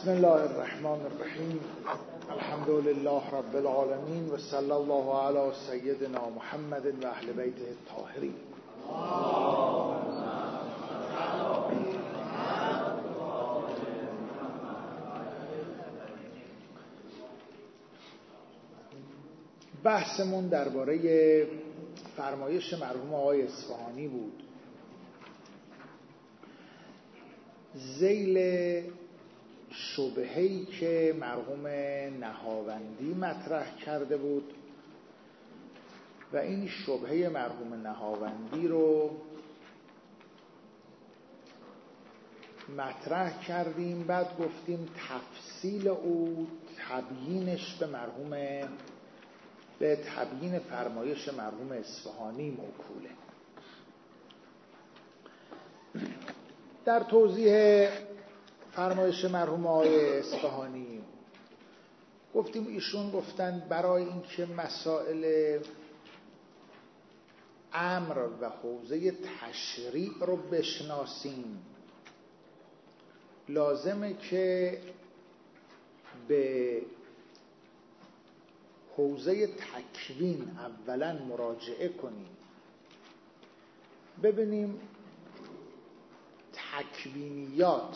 بسم الله الرحمن الرحیم. الحمد لله رب العالمین و صلی الله علی سیدنا محمد و اهل بیته الطاهرین. بحثمون درباره فرمایش مرحوم آقای اصفهانی بود. ذیل شبهه‌ای که مرحوم نهاوندی مطرح کرده بود و این شبهه مرحوم نهاوندی رو مطرح کردیم، بعد گفتیم تفصیل او تبیینش به تبیین فرمایش مرحوم اصفهانی موکوله. در توضیح فرمایش مرحوم آقای اصفهانی گفتیم ایشون گفتن برای اینکه مسائل امر و حوزه تشریع رو بشناسیم لازمه که به حوزه تکوین اولا مراجعه کنیم، ببینیم تکوینیات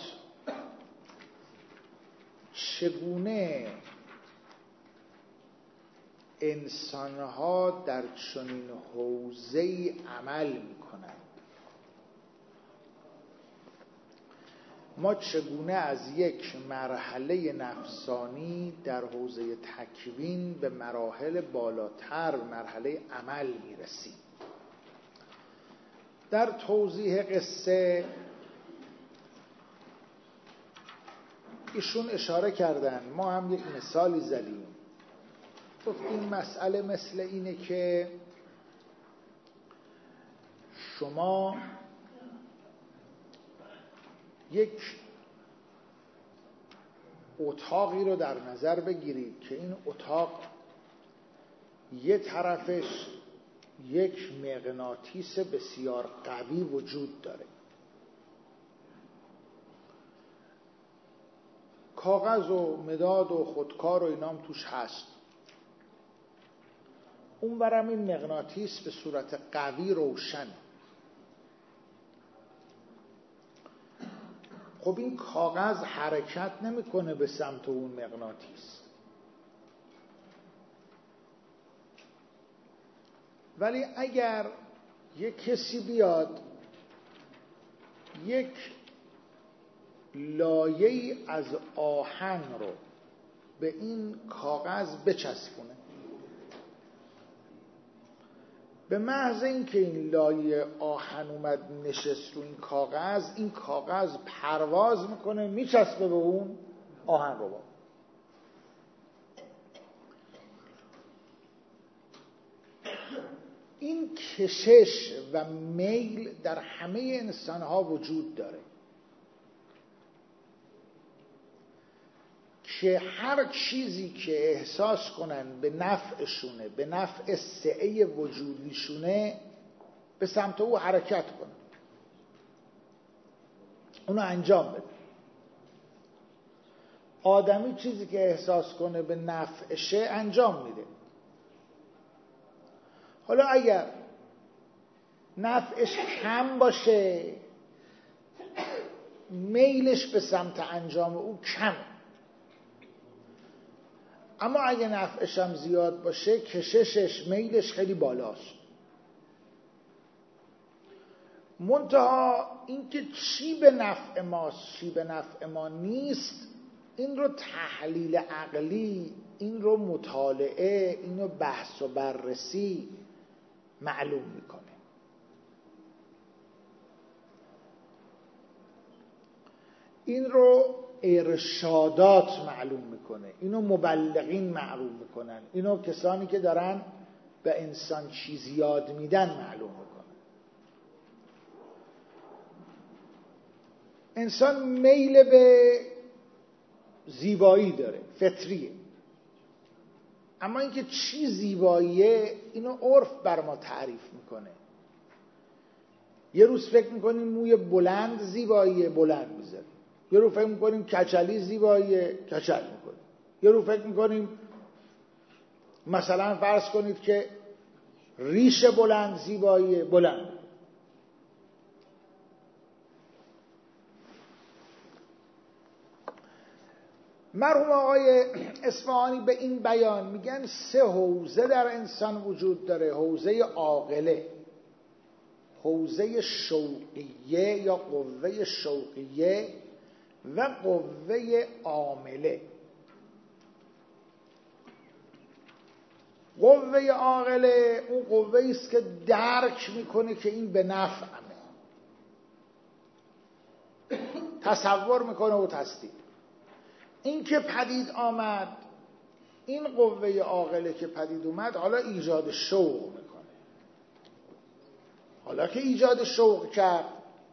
چگونه انسانها در چنین حوزه‌ای عمل میکنند، ما چگونه از یک مرحله نفسانی در حوزه تکوین به مراحل بالاتر، مرحله عمل میرسیم. در توضیح قصه ایشون اشاره کردن، ما هم یک مثالی زدیم، گفتیم مسئله مثل اینه که شما یک اتاقی رو در نظر بگیرید که این اتاق یه طرفش یک مغناطیس بسیار قوی وجود داره، کاغذ و مداد و خودکار و اینام توش هست، اونورم این مغناطیس به صورت قوی روشن. خب این کاغذ حرکت نمیکنه به سمت اون مغناطیس، ولی اگر یک کسی بیاد یک لایه‌ای از آهن رو به این کاغذ بچسبونه، به محض اینکه این لایه آهن اومد نشست رو این کاغذ پرواز میکنه، میچسبه به اون آهن رو. این کشش و میل در همه انسانها وجود داره که هر چیزی که احساس کنن به نفعشونه، به نفع سعه وجودیشونه، به سمت او حرکت کنن، اونو انجام بده. آدمی چیزی که احساس کنه به نفعشه انجام میده. حالا اگر نفعش کم باشه، میلش به سمت انجام او کم، اما اگه نفعش هم زیاد باشه، کششش، میلش خیلی بالاست. منتها اینکه چی به نفع ماست، چی به نفع ما نیست، این رو تحلیل عقلی، این رو مطالعه، این رو بحث و بررسی معلوم میکنه. این رو ارشادات معلوم میکنه، اینو مبلغین معلوم میکنن، اینو کسانی که دارن به انسان چیز یاد میدن معلوم میکنن. انسان میل به زیبایی داره، فطریه، اما اینکه چی زیباییه اینو عرف بر ما تعریف میکنه. یه روز فکر میکنیم موی بلند زیباییه، بلند میذاریم، یه رو فکر میکنیم کچلی زیباییه، کچل میکنیم. یه رو فکر میکنیم مثلا فرض کنید که ریش بلند زیباییه، بلند. مرحوم آقای اصفهانی به این بیان میگن 3 حوزه در انسان وجود داره: حوزه عاقله، حوزه شوقیه یا قوه شوقیه و قوه عامله. قوه عاقله اون قوه است که درک میکنه که این به نفعمه، تصور میکنه و تصدیق. این که پدید آمد، این قوه عاقله که پدید اومد، حالا ایجاد شوق میکنه. حالا که ایجاد شوق کرد،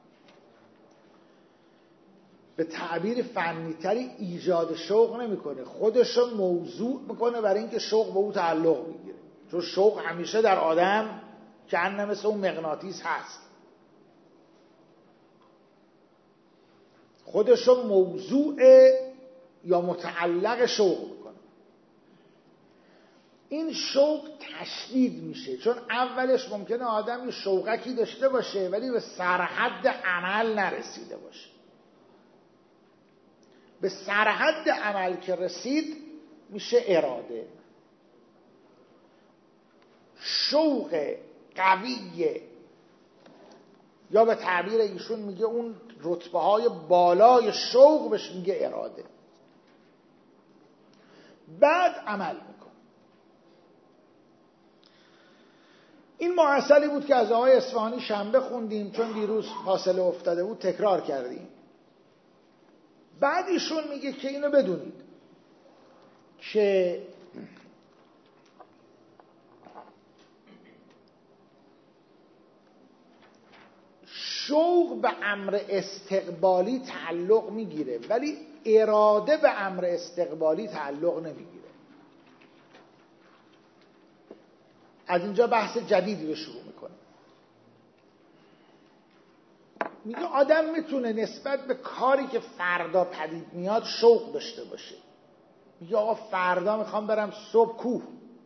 به تعبیر فنی‌تری ایجاد شوق نمیکنه، خودش رو موضوع میکنه برای اینکه شوق به او تعلق میگیره. چون شوق همیشه در آدم کأنه مثل اون مغناطیس هست، خودش رو موضوع یا متعلق شوق میکنه. این شوق تشدید میشه، چون اولش ممکنه آدم یه شوقکی داشته باشه ولی به سرحد عمل نرسیده باشه. به سرحد عمل که رسید میشه اراده. شوق قویه، یا به تعبیر ایشون میگه اون رتبه های بالای شوق بهش میگه اراده. بعد عمل میکنه. این ماحصلی بود که از آقای اصفهانی شنبه خوندیم، چون دیروز فاصله افتاده بود تکرار کردیم. بعد ایشون میگه که اینو بدونید که شوق به امر استقبالی تعلق میگیره ولی اراده به امر استقبالی تعلق نمیگیره. از اینجا بحث جدیدی رو شروع میکنه. میگه آدم میتونه نسبت به کاری که فردا پدید میاد شوق داشته باشه. میگه آقا فردا میخوام برم صبح کوه،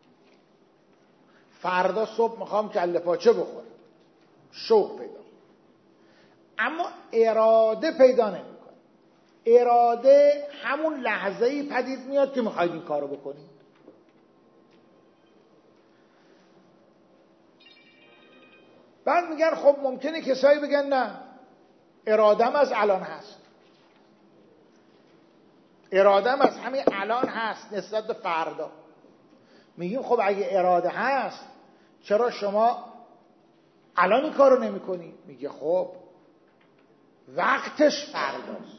فردا صبح میخوام کله پاچه بخورم، شوق پیدا، اما اراده پیدا نمیکنه. اراده همون لحظه‌ای پدید میاد که میخواید این کارو بکنید. بعد میگن خب ممکنه کسایی بگن نه، ارادم از الان هست، ارادم از همین الان هست نسبت به فردا. میگیم خب اگه اراده هست چرا شما الان این کارو نمی کنی؟ میگه خب وقتش فرداست.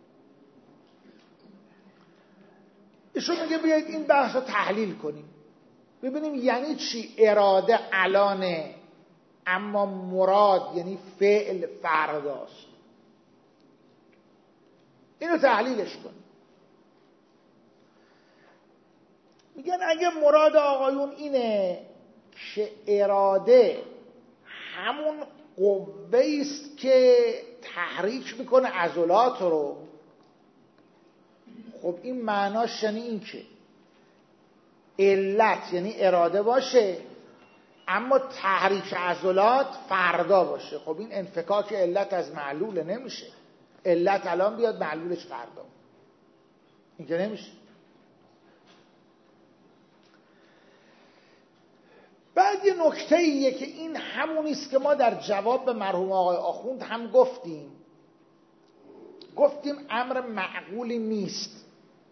ایشون میگه بیایید این بحث رو تحلیل کنیم ببینیم یعنی چی اراده الانه اما مراد یعنی فعل فرداست. اینو تحلیلش کنیم. میگن اگه مراد آقایون اینه که اراده همون قوه است که تحریک میکنه عضلات رو، خب این معناش یعنی این که علت یعنی اراده باشه اما تحریک عضلات فردا باشه. خب این انفکاک علت از معلول نمیشه. علت الان بیاد معلولش فردا، این که نمیشه. بعد یه نکته ایه که این همونیست که ما در جواب به مرحوم آقای آخوند هم گفتیم امر معقولی نیست.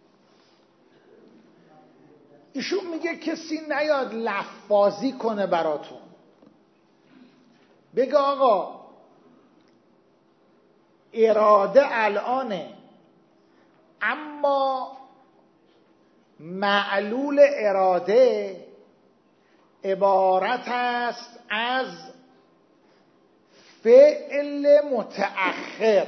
ایشون میگه کسی نیاد لفاظی کنه براتون، بگه آقا اراده الانه اما معلول اراده عبارت است از فعل متأخر.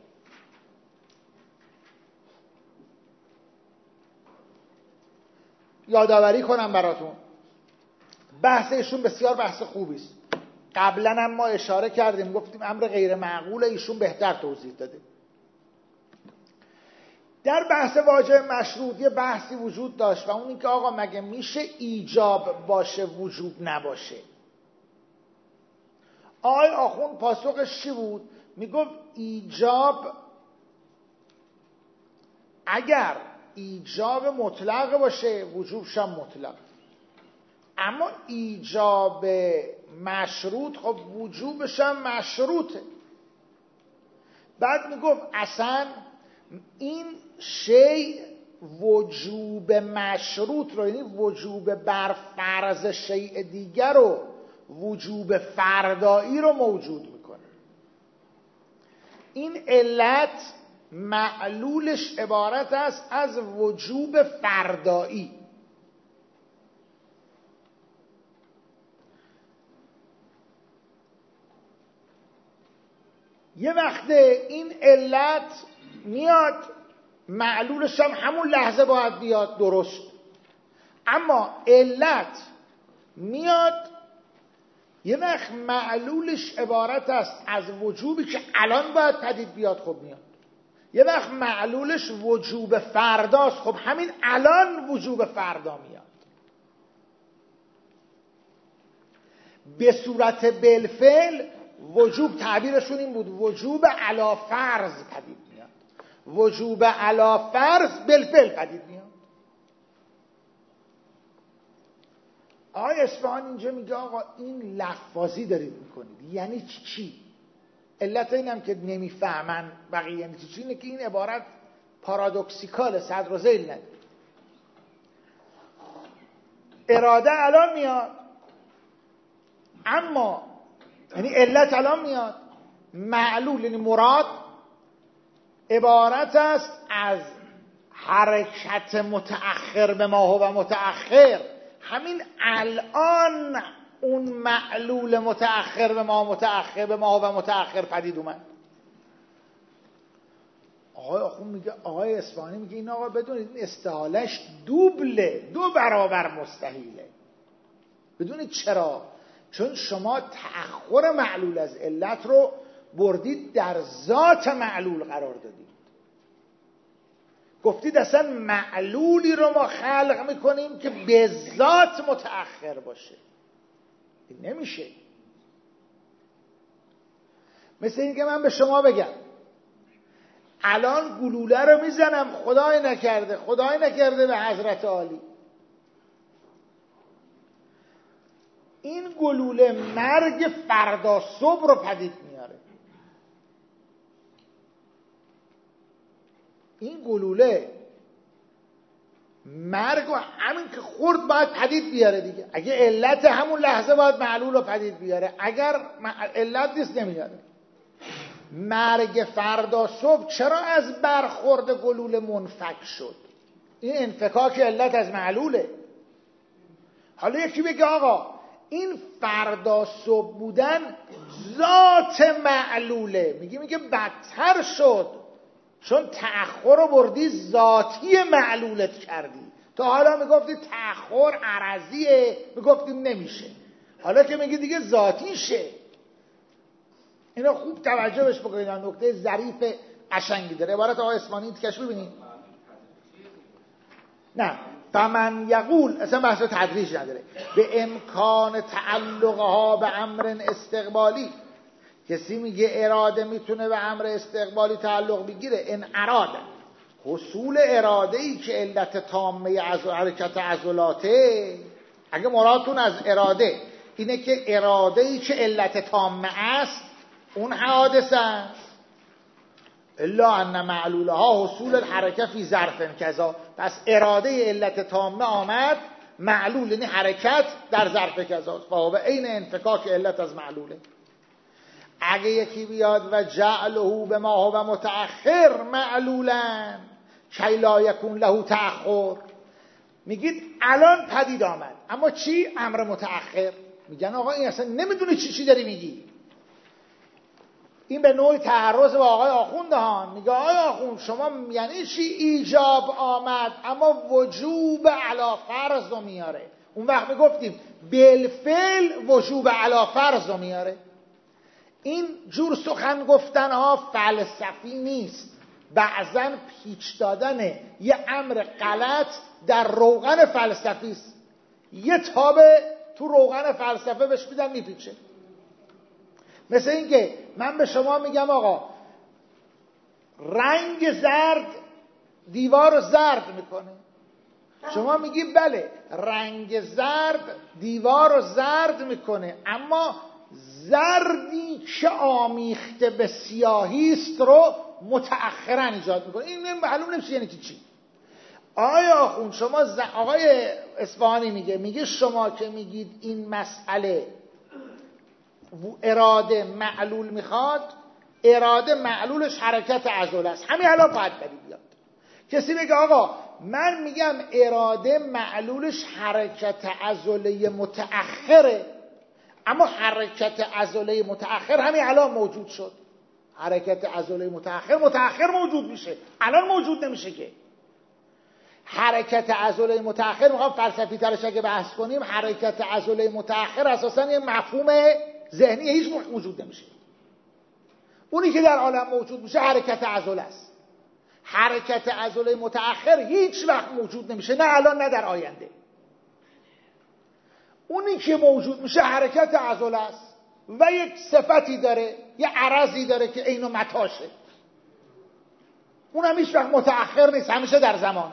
یادآوری کنم براتون، بحثشون بسیار بحث خوبی است. قبلا هم ما اشاره کردیم، گفتیم امر غیر معقول ایشون بهتر توضیح داده. در بحث واژه مشروط یه بحثی وجود داشت و اون این که آقا مگه میشه ایجاب باشه وجوب نباشه؟ آقای آخوند پاسخش چی بود؟ میگفت ایجاب اگر ایجاب مطلق باشه وجوبش هم مطلق، اما ایجاب مشروط خب وجوبش هم مشروطه. بعد میگفت اصلا این شیء وجوب مشروط رو، یعنی وجوب بر فرض شیء دیگر رو، وجوب فردایی رو موجود میکنه. این علت معلولش عبارت است از وجوب فردایی. یه وقت این علت میاد معلولش هم همون لحظه باید بیاد، درست، اما علت میاد یه وقت معلولش عبارت است از وجوبی که الان باید پدید بیاد، خب میاد. یه وقت معلولش وجوب فرداست، خب همین الان وجوب فردا میاد. به صورت بالفعل وجوب تعبیرشون این بود، وجوب علی فرض پدید میاد، وجوب علی فرض بالفعل پدید میاد. آقای اصفهانی اینجا میگه آقا این لفاظی دارید میکنید، یعنی چی؟ علت اینم که نمیفهمن بقیه یعنی چی اینه که این عبارت پارادوکسیکال، صدر و ذیل نداره. اراده الان میاد، اما یعنی علت الان میاد، معلول یعنی مراد عبارت است از حرکت متأخر به ما و متأخر. همین الان اون معلول متأخر به ما، متأخر به ما و متأخر پدید اومد. آقای آخوند میگه، آقای اصفهانی میگه این آقا بدونید این استحالش دوبله، 2 برابر مستحیله. بدونید چرا؟ چون شما تأخر معلول از علت رو بردید در ذات معلول قرار دادید. گفتید اصلا معلولی رو ما خلق میکنیم که به ذات متأخر باشه. این نمیشه. مثل این که من به شما بگم الان گلوله رو میزنم، خدای نکرده به حضرت عالی، این گلوله مرگ فردا صبح رو پدید میاره. این گلوله مرگ و همین که خورد باید پدید بیاره دیگه. اگه علت همون لحظه باید معلول رو پدید بیاره، اگر علت نیست نمیاره. مرگ فردا صبح چرا از برخورد گلوله منفک شد؟ این انفکاک علت از معلوله. حالا یکی بگه آقا این فردا صبح بودن ذات معلوله، میگه بدتر شد چون تأخر رو بردی ذاتی معلولت کردی. تا حالا میگفتی تأخر عرضیه، میگفتیم نمیشه، حالا که میگی دیگه ذاتیشه. اینا خوب توجه بهش بکنید، نکته ظریف قشنگی داره. عبارت آقای اصفهانی تکش ببینید. نه فمن یقول، اصلا بحث تدریج نداره، به امکان تعلقها به امر استقبالی. کسی میگه اراده میتونه به امر استقبالی تعلق بگیره، ان اراده حصول اراده ای که علت تامه از حرکت عضلاته. اگه مرادتون از اراده اینه که اراده ای که علت تامه است اون حادثه است، الا ان معلولها حصول الحرکه فی ظرف کذا. پس اراده علت تامه آمد، معلول یعنی حرکت در ظرف کذا، فهو عین انفکاک علت از معلوله. اگه یکی بیاد و جعله به ما هو متأخر معلولا کی لا یکون له تأخر، میگید الان پدید آمد، اما چی؟ امر متأخر. میگن آقا این اصلا نمیدونه چی داری میگی. این به نوعی تعرض با آقای آخوند ها. میگه آقای آخوند شما یعنی چی ایجاب آمد اما وجوب علی فرض رو میاره؟ اون وقت میگفتیم بالفعل وجوب علی فرض رو میاره. این جور سخن گفتن ها فلسفی نیست، بعضن پیچ دادن یه امر غلط در روغن فلسفی است. یه تابه تو روغن فلسفه بهش میدن میپیچه. مثل این که من به شما میگم آقا رنگ زرد دیوار رو زرد میکنه، شما میگی بله رنگ زرد دیوار رو زرد میکنه، اما زردی که آمیخته به سیاهی است رو متأخرا ایجاد میکنه. این معلوم نمیشه یعنی چی. آقای آخوند شما آقای اصفهانی میگه شما که میگید این مسئله اراده معلول میخواد، اراده معلولش حرکت عضله است. همین الان باید بیاد کسی بگه آقا من میگم اراده معلولش حرکت عضله متأخره، اما حرکت عضله متأخر همین الان موجود شد. حرکت عضله متأخر موجود میشه، الان موجود نمیشه که. حرکت عضله متأخر میخوام فلسفی ترش اگه بحث کنیم، حرکت عضله متأخر اساسا یه مفهوم ذهنی هیچ موقع موجود نمیشه. اونی که در عالم موجود میشه حرکت عضله است. حرکت عضله متأخر هیچ وقت موجود نمیشه، نه الان نه در آینده. اونی که موجود میشه حرکت عضله است و یک صفتی داره، یه عرضی داره که عین و متاشه. اونم هیچ وقت متأخر نیست، همیشه در زمانه.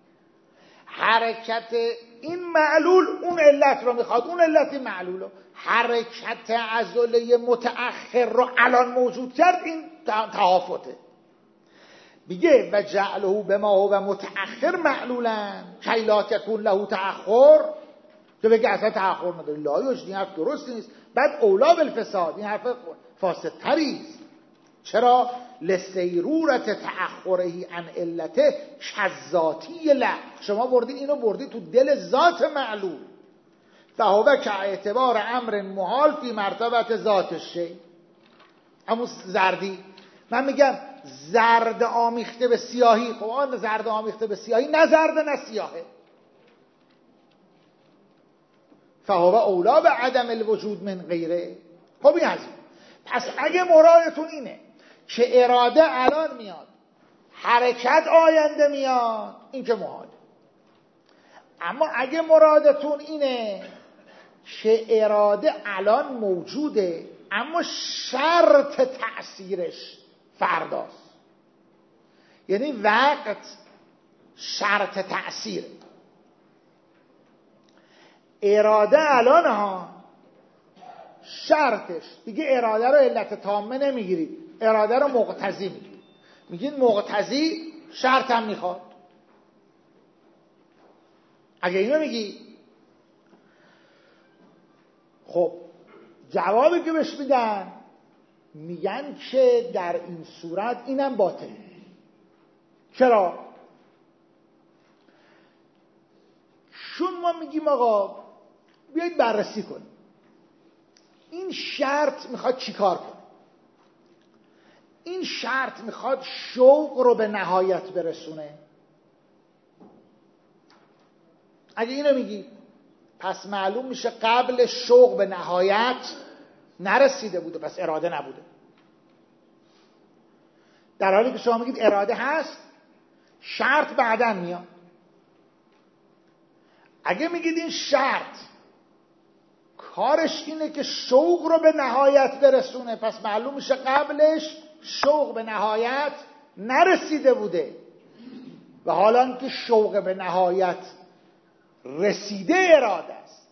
حرکت این معلول اون علت رو میخواد، اون علتی معلول رو. حرکت عضله متأخر رو الان موجود کرد، این تهافته. میگه و جعله بما هو متأخر معلولا کی لا تکون له تأخر، که بگه اصلا تأخر نداره. لا یجدی، حرف درست نیست. بعد اولا بالفساد، این حرف فاسدتری است. چرا؟ لسیرورت تأخرهی عن علته کذاتی له. شما بردی اینو بردی تو دل ذات معلول. فهو که اعتبار امر محال فی مرتبت ذات شی. همون زردی، من میگم زرد آمیخته به سیاهی، خب آن زرد آمیخته به سیاهی نه زرد نه سیاهه. فهو اولا به عدم الوجود من غیره. خب این از این. پس اگه مرادتون اینه که اراده الان میاد، حرکت آینده میاد، این که محاله. اما اگه مرادتون اینه که اراده الان موجوده اما شرط تأثیرش فرداست، یعنی وقت شرط تأثیر. اراده الان ها شرطش دیگه، اراده رو علت تامه نمیگیرید، اراده رو مقتضی میگیرید. میگید مقتضی شرط هم میخواد. اگه اینو میگی، خب جوابی که بهش میدن میگن که در این صورت اینم باطله. چرا؟ چون ما میگیم آقا بیایید بررسی کنیم این شرط میخواد چی کار کنه. این شرط میخواد شوق رو به نهایت برسونه. اگه اینو میگی پس معلوم میشه قبل شوق به نهایت نرسیده بوده، پس اراده نبوده. در حالی که شما میگید اراده هست، شرط بعداً میاد. اگه میگید این شرط کارش اینه که شوق رو به نهایت برسونه، پس معلوم میشه قبلش شوق به نهایت نرسیده بوده و حالا که شوق به نهایت رسیده اراده است.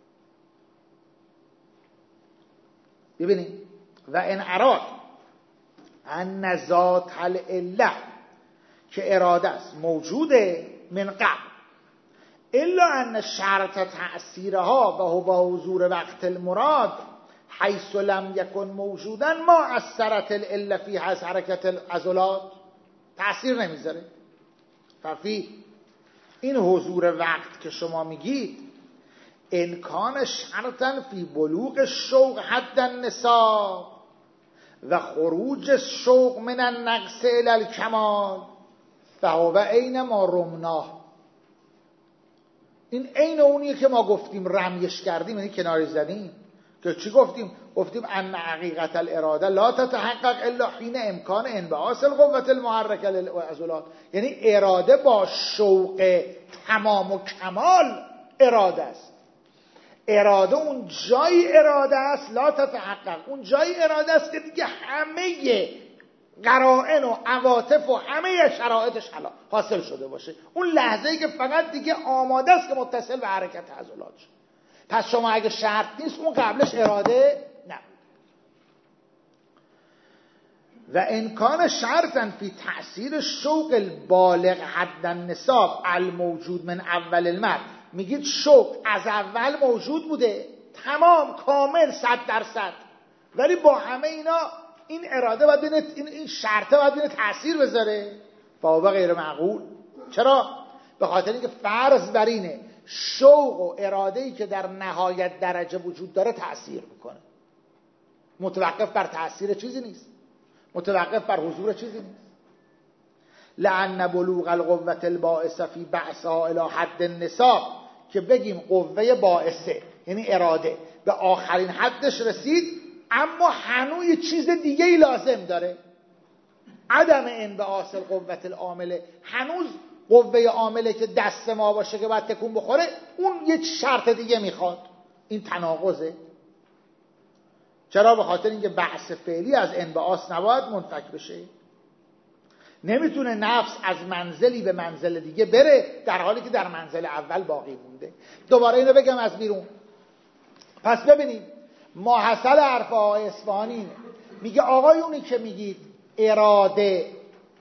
ببینید و ان اراد ان ذات العله، که اراده است موجوده من قبل، الا ان شرط تأثیرها و هو حضور وقت المراد حیث لم یکن موجودا ما اثرت العله فی حرکت العضلات، تأثیر نمیذاره. ففی این حضور وقت که شما میگید امکان شرطا فی بلوغ الشوق حد النصاب و خروج الشوق من النقص الی الکمال فهو عین ما رمناه. این عین اونیه که ما گفتیم رمیش کردیم، یعنی کناری زدیم. که چی گفتیم؟ گفتیم ان حقیقت الاراده لا تتحقق الا حین امکان انبعاث القوة المحرکه للعضلات. یعنی اراده با شوق تمام و کمال اراده است. اراده اون جای اراده است لا تتحقق، اون جای اراده است که دیگه همه قرائن و عواطف و همه شرایطش حاصل شده باشه. اون لحظه‌ای که فقط دیگه آماده است که متصل به حرکت عضلات شه. پس شما اگه شرط نیست، اون قبلش اراده نبود. و امکان شرطا فی تأثیر شوق البالغ حد النصاب الموجود من اول المرء. میگید شوق از اول موجود بوده، تمام کامل 100%، ولی با همه اینا این اراده باید بینه، این شرطه باید بینه تأثیر بذاره. فهو غیر معقول. چرا؟ به خاطر اینکه فرض بر اینه شوق و اراده‌ای که در نهایت درجه وجود داره تأثیر میکنه، متوقف بر تأثیر چیزی نیست، متوقف بر حضور چیزی نیست. لأن بلوغ القوة الباعثة فی بعثها الی حد النصاب، که بگیم قوه باعثه یعنی اراده به آخرین حدش رسید، اما هنوز یه چیز دیگه ای لازم داره، عدم انبعاث القوة العامله. هنوز قوه عامله که دست ما باشه که باید تکون بخوره، اون یه شرط دیگه میخواد. این تناقضه. چرا؟ به خاطر اینکه بعث فعلی از انبعاث نباید منفک بشه. نمیتونه نفس از منزلی به منزل دیگه بره در حالی که در منزل اول باقی مونده. دوباره اینو بگم از بیرون. پس ببینید ماحصل حرف آقای اصفهانی میگه آقایونی که میگید اراده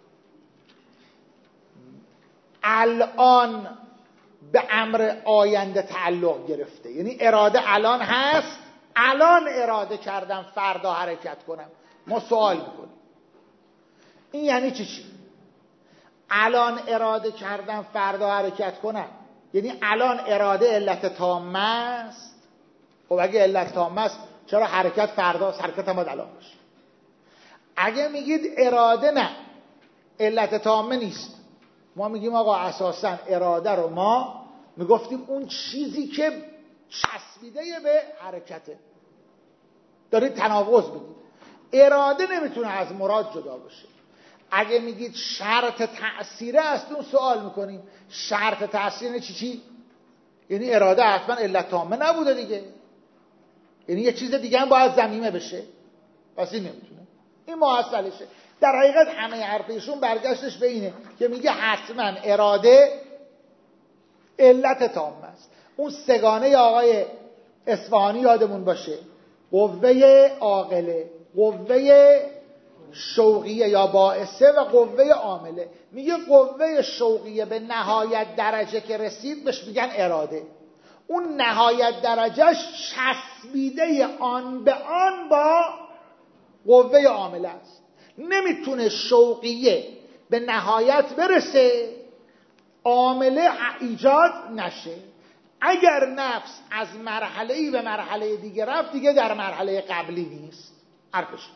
الان به امر آینده تعلق گرفته، یعنی اراده الان هست، الان اراده کردم فردا حرکت کنم. ما سوال میکنیم این یعنی چی؟ الان اراده کردم فردا حرکت کنم یعنی الان اراده علت تامه است؟ خب اگه علت تامه است چرا حرکت فرداست؟ حرکت هم باید الان باشه. اگه میگید اراده نه علت تامه نیست، ما میگیم آقا اساسا اراده رو ما میگفتیم اون چیزی که چسبیده به حرکته. دارید تناقض میدید. اراده نمیتونه از مراد جدا باشه. اگه میگید شرط تأثیره است، اون سوال میکنیم شرط تأثیر چی؟ یعنی اراده حتما علت تامه نبوده دیگه، یعنی یه چیز دیگه هم باید ضمیمه بشه. پس این نمیتونه، این محصلشه. در حقیقت همه حرفشون برگشتش به اینه که میگه حتما اراده علت تامه است. اون سگانه آقای اصفهانی یادمون باشه، قوه عاقله، قوه شوقیه یا باعثه و قوه عامله. میگه قوه شوقیه به نهایت درجه که رسید بهش میگن اراده. اون نهایت درجهش چسبیده آن به آن با قوه عامله است. نمیتونه شوقیه به نهایت برسه عامله ایجاد نشه. اگر نفس از مرحله‌ای به مرحله دیگه رفت، دیگه در مرحله قبلی نیست. حرفش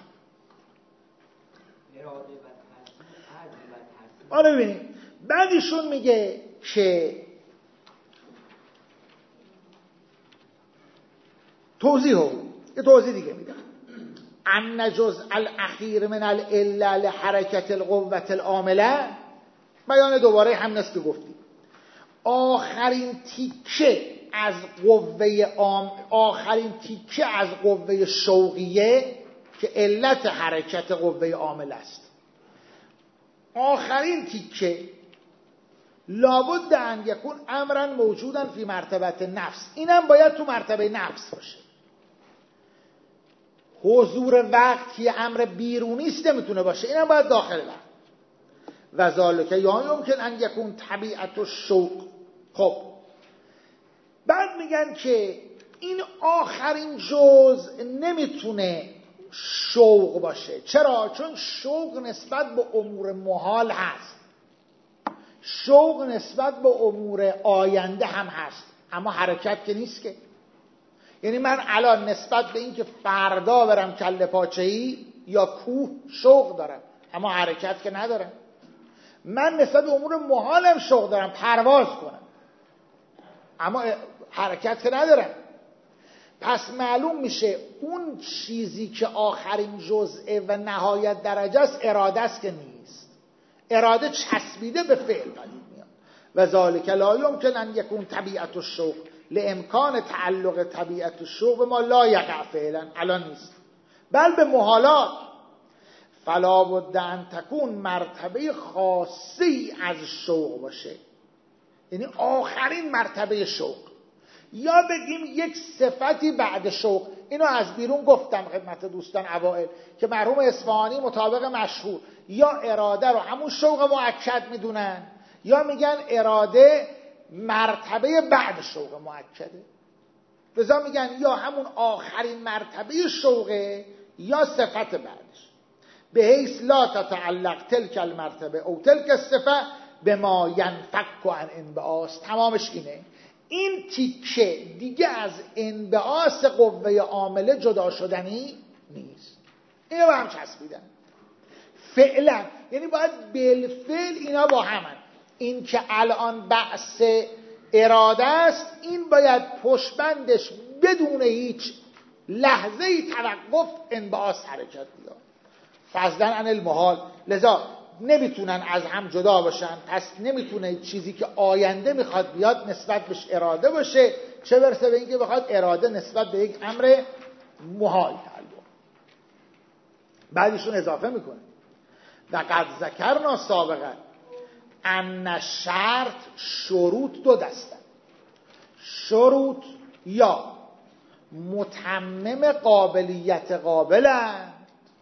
آره ببینید. بعدیشون میگه که یه توضیح دیگه میدم. ان جزء الاخیر من العله لحرکت القوة العامله، بیان دوباره هم نسبی گفتیم آخرین تیکه از قوه شوقیه که علت حرکت قوه عامله است، آخرین تیکه لابد ان یکون امرا موجودا فی مرتبه نفس، اینم باید تو مرتبه نفس باشه. حضور وقت که امر بیرونی است نمیتونه باشه، اینم باید داخل وقت. و ذالک یا یمکن ان یکون طبیعت الشوق. خب بعد میگن که این آخرین جزء نمیتونه شوق باشه. چرا؟ چون شوق نسبت به امور محال هست، شوق نسبت به امور آینده هم هست، اما حرکت که نیست که. یعنی من الان نسبت به این که فردا برم کله پاچه‌ای یا کوه شوق دارم، اما حرکت که ندارم. من نسبت به امور محالم شوق دارم، پرواز کنم، اما حرکت که ندارم. پس معلوم میشه اون چیزی که آخرین جزء و نهایت درجه است اراده است که نیست. اراده چسبیده به فعل پدید میاد. و ذالک لا یمکن ان یکون طبیعت الشوق لامکان تعلق طبیعت الشوق ما لا یقع فعلا، الان نیست، بل به محالات. فلا بد ان تکون مرتبه خاصی از شوق باشه، یعنی آخرین مرتبه شوق، یا بگیم یک صفتی بعد شوق. اینو از بیرون گفتم خدمت دوستان اوائل که مرحوم اصفهانی مطابق مشهور یا اراده رو همون شوق مؤکد میدونن یا میگن اراده مرتبه بعد شوق مؤکده. لذا میگن یا همون آخرین مرتبه شوقه یا صفت بعدش. به حیث لا تتعلق تلک المرتبه او تلک الصفه به ما ینفک عن انبعاث. تمامش اینه، این تیکه دیگه از انبعاث قوه عامله جدا شدنی نیست، اینا با هم چسبیدن فعلا، یعنی باید بالفعل اینا با همن. این که الان بحث اراده است، این باید پشتبندش بدون هیچ لحظه‌ای توقف انبعاث حرکت بیاد، فضلا عن المحال. لذا نمیتونن از هم جدا باشن، پس نمیتونه چیزی که آینده میخواد بیاد نسبت بهش اراده باشه، چه برسه به اینکه بخواد اراده نسبت به یک امر محال تعلق. بعدشون اضافه میکنه و قد ذکرنا سابقا ان شرط شروط دو دستن، شروط یا متمم قابلیت قابلن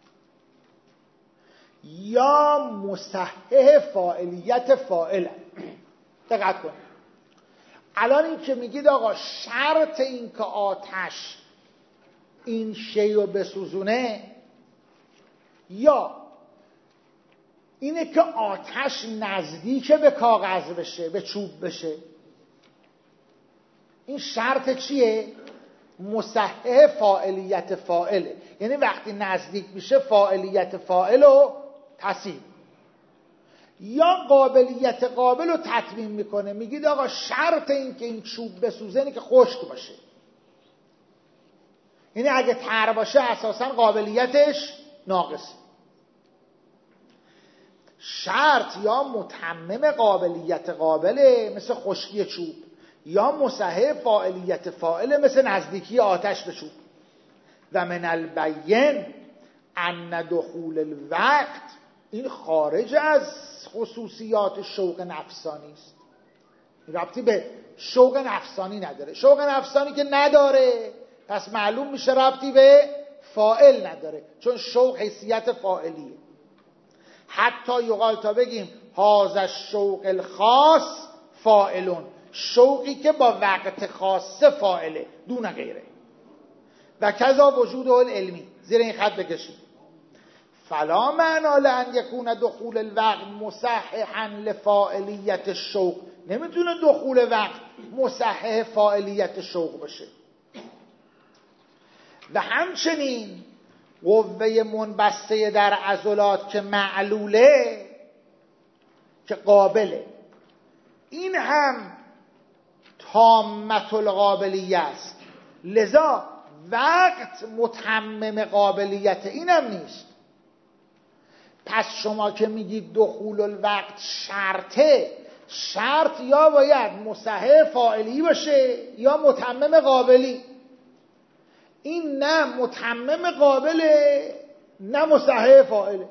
یا مصحح فاعلیت فاعلن. دقت کنید، الان این که میگید آقا شرط این که آتش این شی رو بسوزونه یا اینه که آتش نزدیک به کاغذ بشه، به چوب بشه، این شرط چیه؟ مصحح فاعلیت فاعله، یعنی وقتی نزدیک میشه فاعلیت فاعل رو تصحیح یا قابلیت قابل رو تطمیم میکنه. میگید آقا شرط این که این چوب بسوزه اینه که خشک باشه، یعنی اگه تر باشه اساسا قابلیتش ناقصه. شرط یا متمم قابلیت قابله مثل خشکی چوب یا مصحح فاعلیت فاعله مثل نزدیکی آتش به چوب. و من البین ان دخول الوقت، این خارج از خصوصیات شوق نفسانی است، ربطی به شوق نفسانی نداره. شوق نفسانی که نداره پس معلوم میشه ربطی به فاعل نداره، چون شوق حیثیت فاعلیه. حتی یقال تا بگیم هذا الشوق الخاص فاعلون، شوقی که با وقت خاصه فاعله دون غیره. و کذا وجود العلمی، زیر این خط بکشید. فلا معنا لان یکون دخول الوقت مصححا لفاعلیت الشوق، نمیتونه دخول وقت مصحح فاعلیت شوق باشه. و همچنین قوه منبسطه در عضلات که معلوله که قابله، این هم تامة القابلیه است، لذا وقت متمم قابلیت اینم نیست. پس شما که میگید دخول الوقت شرطه، شرط یا باید مصحح فاعلی باشه یا متمم قابلی. این نه متمم قابله نه مصحح فاعله.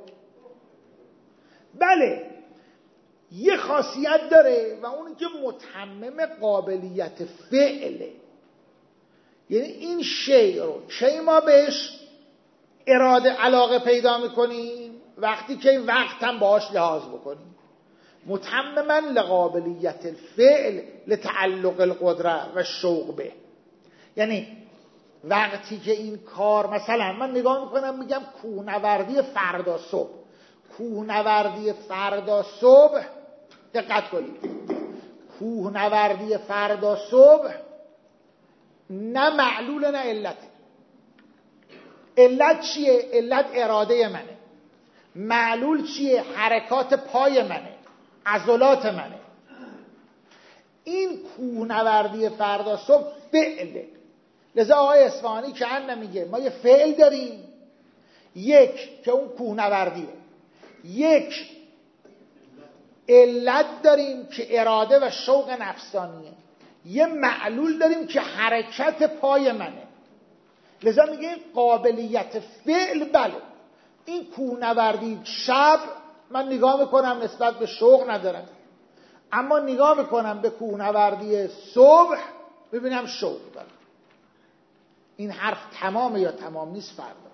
بله یه خاصیت داره و اون که متمم قابلیت فعله، یعنی این شی رو که ما بهش اراده علاقه پیدا میکنیم وقتی که وقت هم باهاش لحاظ بکنیم. متمما لقابلیت الفعل لتعلق القدره و شوق به، یعنی وقتی که این کار، مثلا من نگاه میکنم میگم کوهنوردی فردا صبح، کوهنوردی فردا صبح، دقت کنید، کوهنوردی فردا صبح نه معلول نه علت. علت چیه؟ علت اراده منه. معلول چیه؟ حرکات پای منه، عضلات منه. این کوهنوردی فردا صبح فعله، لذا آقای اصفهانی که میگه ما یه فعل داریم، یک که اون کوهنوردیه، یک علت داریم که اراده و شوق نفسانیه، یه معلول داریم که حرکت پای منه. لذا میگه این قابلیت فعل، بله این کوهنوردی شب من نگاه میکنم نسبت به شوق ندارم، اما نگاه میکنم به کوهنوردی صبح ببینم شوق دارم. این حرف تمامه یا تمام نیست فردا.